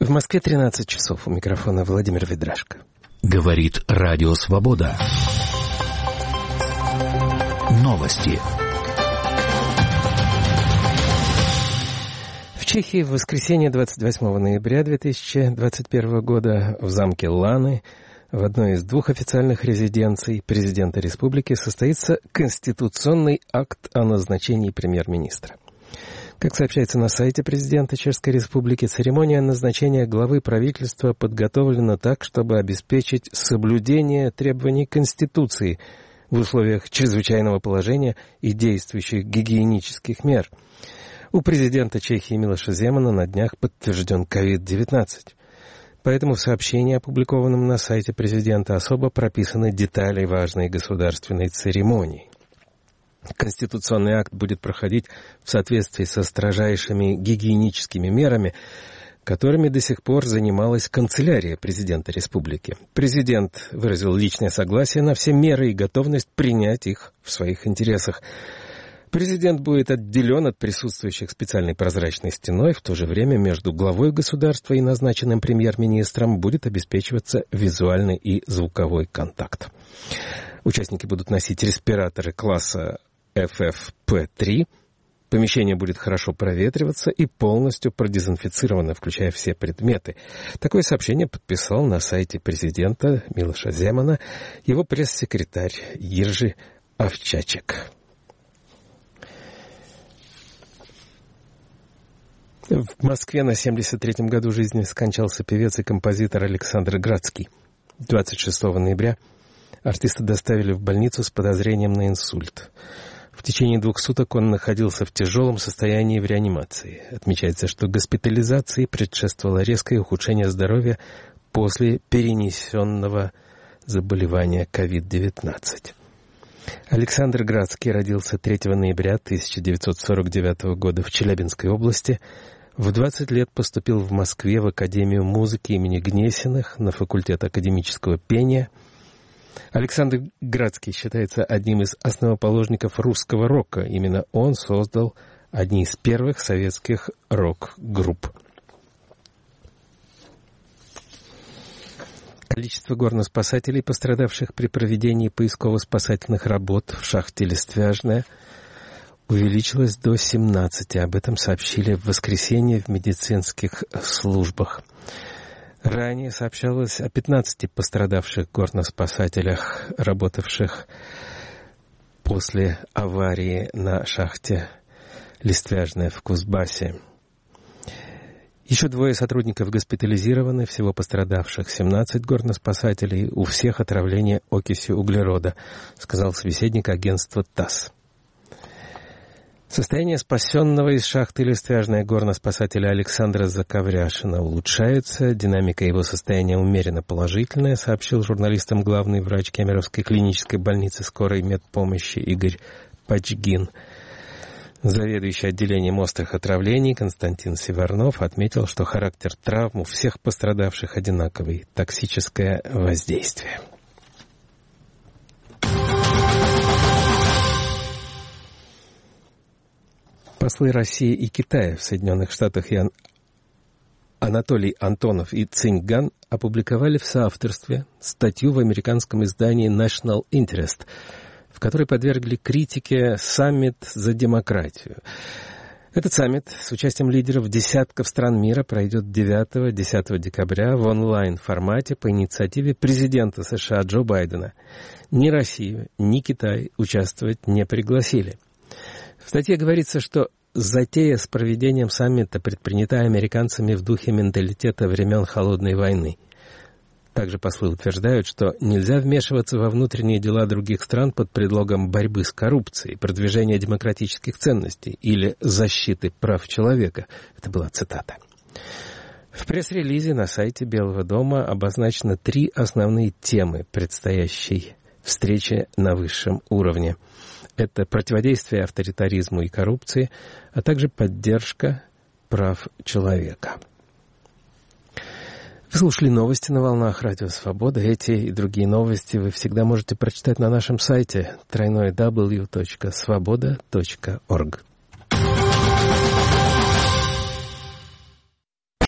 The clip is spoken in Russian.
В Москве 13 часов. У микрофона Владимир Ведрашко. Говорит Радио Свобода. Новости. В Чехии в воскресенье 28 ноября 2021 года в замке Ланы, в одной из двух официальных резиденций президента республики, состоится конституционный акт о назначении премьер-министра. Как сообщается на сайте президента Чешской Республики, церемония назначения главы правительства подготовлена так, чтобы обеспечить соблюдение требований Конституции в условиях чрезвычайного положения и действующих гигиенических мер. У президента Чехии Милоша Земана на днях подтвержден COVID-19. Поэтому в сообщении, опубликованном на сайте президента, особо прописаны детали важной государственной церемонии. Конституционный акт будет проходить в соответствии со строжайшими гигиеническими мерами, которыми до сих пор занималась канцелярия президента республики. Президент выразил личное согласие на все меры и готовность принять их в своих интересах. Президент будет отделен от присутствующих специальной прозрачной стеной, в то же время между главой государства и назначенным премьер-министром будет обеспечиваться визуальный и звуковой контакт. Участники будут носить респираторы класса FFP3. Помещение будет хорошо проветриваться и полностью продезинфицировано, включая все предметы. Такое сообщение подписал на сайте президента Милоша Земана его пресс-секретарь Ержи Овчачек. В Москве на 73-м году жизни скончался певец и композитор Александр Градский. 26 ноября артиста доставили в больницу с подозрением на инсульт. В течение 2 суток он находился в тяжелом состоянии в реанимации. Отмечается, что госпитализации предшествовало резкое ухудшение здоровья после перенесенного заболевания COVID-19. Александр Градский родился 3 ноября 1949 года в Челябинской области. В 20 лет поступил в Москве в Академию музыки имени Гнесиных на факультет академического пения. Александр Градский считается одним из основоположников русского рока. Именно он создал одни из первых советских рок-групп. Количество горноспасателей, пострадавших при проведении поисково-спасательных работ в шахте Листвяжная, увеличилось до 17. Об этом сообщили в воскресенье в медицинских службах. Ранее сообщалось о 15 пострадавших горноспасателях, работавших после аварии на шахте Листвяжная в Кузбассе. Еще 2 сотрудников госпитализированы, всего пострадавших 17 горноспасателей, у всех отравление окисью углерода, сказал собеседник агентства ТАСС. Состояние спасенного из шахты Листвяжная горноспасателя Александра Заковряшина улучшается. Динамика его состояния умеренно положительная, сообщил журналистам главный врач Кемеровской клинической больницы скорой медпомощи Игорь Пачгин. Заведующий отделением острых отравлений Константин Севернов отметил, что характер травм у всех пострадавших одинаковый – токсическое воздействие. Послы России и Китая в Соединенных Штатах Анатолий Антонов и Циньган опубликовали в соавторстве статью в американском издании National Interest, в которой подвергли критике саммит за демократию. Этот саммит с участием лидеров десятков стран мира пройдет 9-10 декабря в онлайн-формате по инициативе президента США Джо Байдена. Ни Россию, ни Китай участвовать не пригласили. В статье говорится, что затея с проведением саммита предпринята американцами в духе менталитета времен Холодной войны. Также послы утверждают, что нельзя вмешиваться во внутренние дела других стран под предлогом борьбы с коррупцией, продвижения демократических ценностей или защиты прав человека. Это была цитата. В пресс-релизе на сайте Белого дома обозначено 3 основные темы предстоящей встречи на высшем уровне. Это противодействие авторитаризму и коррупции, а также поддержка прав человека. Вы слушали новости на волнах Радио Свобода. Эти и другие новости вы всегда можете прочитать на нашем сайте www.svoboda.org.